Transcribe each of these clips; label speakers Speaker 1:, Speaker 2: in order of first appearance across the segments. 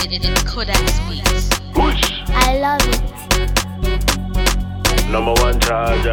Speaker 1: Kodak Beats.
Speaker 2: I love it.
Speaker 3: Number one charger.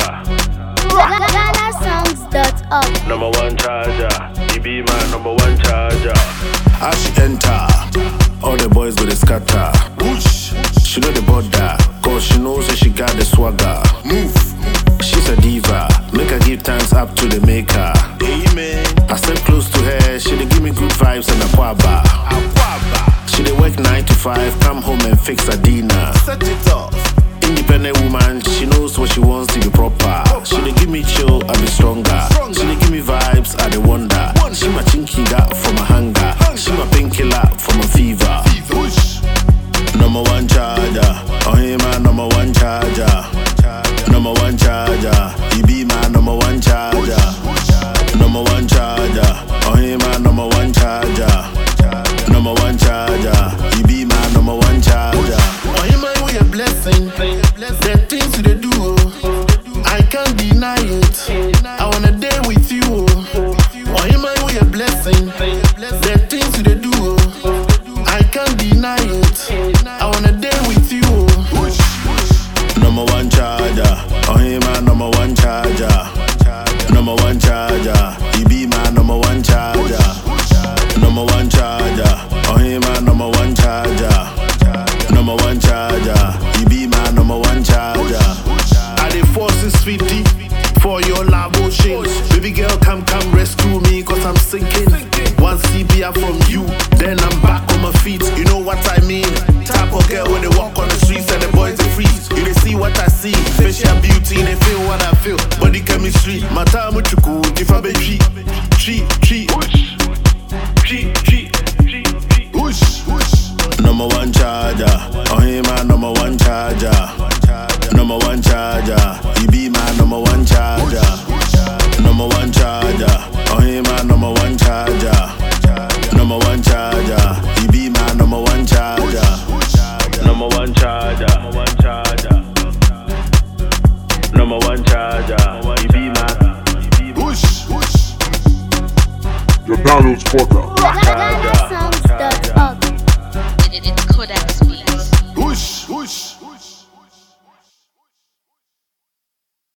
Speaker 2: GhanaSongs.org.
Speaker 3: Number one charger. You be my number one charger.
Speaker 4: As she enter, all the boys with the scatter. Whoosh. She know the border, cause she knows that she got the swagger. Move. She's a diva, make her give thanks up to the maker. Amen. I step close to her, she dey give me good vibes and a quaba. She dey work 9 to 5, come home and fix her dinner. Set it off. Independent woman, she knows what she wants to be proper. She dey give me chill, I be stronger. She dey give me vibes, I dey wonder. She my chinkiga from a hunger. She my painkiller from a fever. Number one charger, oh hey my number one charger. Number one charger, you be my number one charger. Number one charger, oh hey my number one charger. Number one charger, you be my number one charger.
Speaker 5: Oh hey my way a blessing, the things you do, I can't deny it. I wanna day with you. Oh hey my way a blessing, the things you do, I can't deny it. I wanna day with you.
Speaker 4: Number one charger, oh hey my number one charger. Number one charger, you be my number one charger. Number one charger, oh hey my number one charger. Number one charger, you be my number one charger.
Speaker 5: I dey force is 50 for your labo shades. Baby girl, come rescue me, cause I'm sinking. One CPR from you, then I'm back on my feet. You know what I mean? Type of girl when they walk on the streets and the boys they freeze. You they see what I see, facial beauty, they feel what I feel. Body chemistry, my time with you cool. If I be cheat.
Speaker 4: Number one charger, oh hey my number one charger. Number one charger, you be my number one charger. Number one charger, oh hey my number one charger. Number one charger, you be my number one charger.
Speaker 3: Number one charger. Number one charger. You be my.
Speaker 6: Your download spotter.
Speaker 2: GhanaSongs.org.